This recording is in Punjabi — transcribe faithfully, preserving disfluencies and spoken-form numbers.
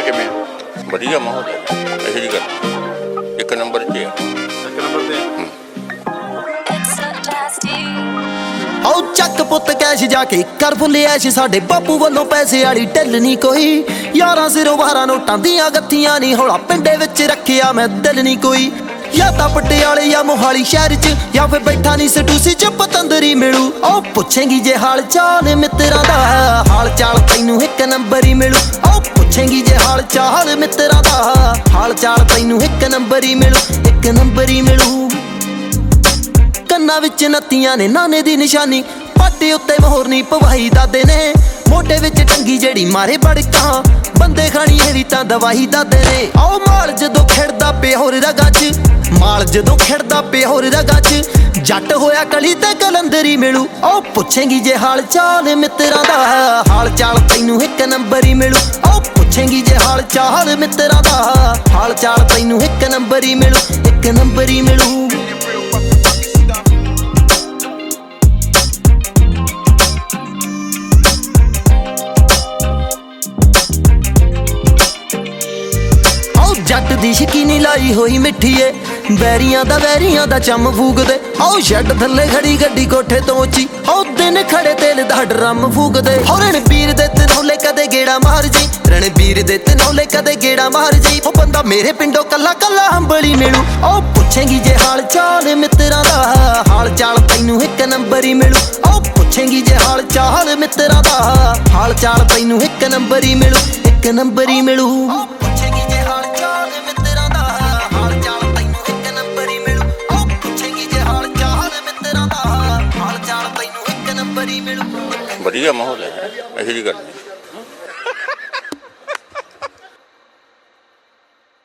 ਕਿਵੇਂ ਆ? ਵਧੀਆ ਮਾਹੌਲ ਹੈ, ਇਹੋ ਜਿਹੀ ਗੱਲ ਇੱਕ ਨੰਬਰ 'ਚ ਆ। ਇੱਕ ਨੰਬਰ ਤੇ ਆਓ ਚੱਕ ਪੁੱਤ ਕੈਸ਼ ਜਾ ਕੇ ਕਰ ਫੁੱਲੇ ਐਸ਼, ਸਾਡੇ ਬਾਪੂ ਵੱਲੋਂ ਪੈਸੇ ਵਾਲੀ ਢਿੱਲ ਨਹੀਂ ਕੋਈ। ਯਾਰਾਂ ਸਿਰੋਂ ਬਾਰਾਂ ਨੋਟਾਂ ਦੀਆਂ ਗੱਥੀਆਂ ਨਹੀਂ, ਹੌਲਾ ਪਿੰਡੇ ਵਿੱਚ ਰੱਖਿਆ ਮੈਂ ਦਿਲ ਨਹੀਂ ਕੋਈ। ਜਾਂ ਤਾਂ ਪਟਿਆਲੇ ਜਾਂ ਮੋਹਾਲੀ ਸ਼ਹਿਰ 'ਚ, ਜਾਂ ਫਿਰ ਬੈਠਾ ਨਹੀਂ ਸਟੂਸੀ 'ਚ ਪਤੰਦਰੀ ਮਿਲੂ। ਉਹ ਪੁੱਛੇਂਗੀ ਜੇ ਹਾਲ ਚਾਲ ਮਿੱਤਰਾਂ ਦਾ, ਹਾਲ ਚਾਲ ਤੈਨੂੰ ਇੱਕ ਨੰਬਰ ਹੀ ਮਿਲੂ। ਉਹ ਪੁੱਛੇਂਗੀ ਜੇ ਹਾਲ ਚਾਲ ਮਿੱਤਰਾਂ ਦਾ, ਹਾਲ ਚਾਲ ਤੈਨੂੰ ਇੱਕ ਨੰਬਰ ਹੀ ਮਿਲੂ, ਇੱਕ ਨੰਬਰ ਹੀ ਮਿਲੂ। ਕੰਨਾਂ ਵਿੱਚ ਨੱਤੀਆਂ ਨੇ ਨਾਨੇ ਦੀ ਨਿਸ਼ਾਨੀ, ਪਾਟੇ ਉੱਤੇ ਮੋਹਰ ਨਹੀਂ ਪਵਾਈ ਦਾਦੇ ਨੇ। ਮੋਢੇ ਵਿੱਚ ਟੰਗੀ ਜਿਹੜੀ ਮਾਰੇ ਬੜਕਾਂ, ਬੰਦੇ ਖਾਣੀ ਇਹ ਵੀ ਤਾਂ ਦਵਾਈ ਦਾਦੇ ਨੇ। ਆਓ ਮਾਲ ਜਦੋਂ ਖਿੜਦਾ ਪਿਆ ਹੋਰ ਰਗਾਂ 'ਚ, ਮਾਲ ਜਦੋਂ ਖਿੜਦਾ ਪਿਆ ਹੋਰ ਰਗਾਂ 'ਚ, ਜੱਟ ਹੋਇਆ ਕਲੀ ਤੇ ਕਲੰਦਰੀ ਮਿਲੂ। ਉਹ ਪੁੱਛੇਂਗੀ ਜੇ ਹਾਲ ਚਾਲ ਮਿੱਤਰਾਂ ਦਾ, ਹਾਲ ਚਾਲ ਤੈਨੂੰ ਇੱਕ ਨੰਬਰ ਹੀ ਮਿਲੂ। ਉਹ ਪੁੱਛੇਂਗੀ ਜੇ ਹਾਲ ਚਾਲ ਮਿੱਤਰਾਂ ਦਾ, ਹਾਲ ਚਾਲ ਤੈਨੂੰ ਇੱਕ ਨੰਬਰ ਹੀ ਮਿਲੂ, ਇੱਕ ਨੰਬਰ ਹੀ ਮਿਲੂ। ਜੱਟ ਦੀ ਸ਼ਕੀਨੀ ਲਾਈ ਹੋਈ ਮਿੱਠੀ ਏ, ਬੈਰੀਆਂ ਦਾ ਵੈਰੀਆਂ ਦਾ ਚੰਮ ਫੂਕਦੇ। ਆਓ ਸ਼ੈੱਡ ਥੱਲੇ ਖੜੀ ਗੱਡੀ ਕੋਠੇ ਤੋਂ ਉੱਚੀ, ਆਓ ਦਿਨ ਖੜੇ ਤੇਲ ਦਾ ਡਰਮ ਫੂਕਦੇ। ਹੋ ਰਣਬੀਰ ਦੇ ਤਨੌਲੇ ਕਦੇ ਗੇੜਾ ਮਾਰ ਜੀ, ਰਣਬੀਰ ਦੇ ਤਨੌਲੇ ਕਦੇ ਗੇੜਾ ਮਾਰ ਜੀ। ਉਹ ਬੰਦਾ ਮੇਰੇ ਪਿੰਡੋਂ ਕੱਲਾ ਕੱਲਾ ਹੰਬਲੀ ਮਿਲੂ। ਆਓ ਪੁੱਛੇਂਗੀ ਜੇ ਹਾਲ ਚਾਲ ਮਿੱਤਰਾਂ ਦਾ, ਹਾਲ ਚਾਲ ਤੈਨੂੰ ਇੱਕ ਨੰਬਰ ਹੀ ਮਿਲੂ। ਆਓ ਪੁੱਛੇਂਗੀ ਜੇ ਹਾਲ ਚਾਲ ਮਿੱਤਰਾਂ ਦਾ, ਹਾਲ ਚਾਲ ਤੈਨੂੰ ਇੱਕ ਨੰਬਰ ਹੀ ਮਿਲੂ, ਇੱਕ ਨੰਬਰ ਹੀ ਮਿਲੂ। ਪੁੱਛੇਂਗੀ ਜੇ ਹਾਲ ਚਾਲ ਮਿੱਤਰਾਂ ਦਾ, ਹਾਲ ਚਾਲ ਤੈਨੂੰ ਇੱਕ ਨੰਬਰ ਹੀ ਮਿਲੂ। ਉਹ ਪੁੱਛੇਂਗੀ ਜੇ ਹਾਲ ਚਾਲ ਮਿੱਤਰਾਂ ਦਾ, ਹਾਲ ਚਾਲ ਤੈਨੂੰ ਇੱਕ ਨੰਬਰ ਹੀ ਮਿਲੂ। ਵਧੀਆ ਮਾਹੌਲ ਹੈ, ਇਹੋ ਜਿਹੀ ਗੱਲ ਨਹੀਂ।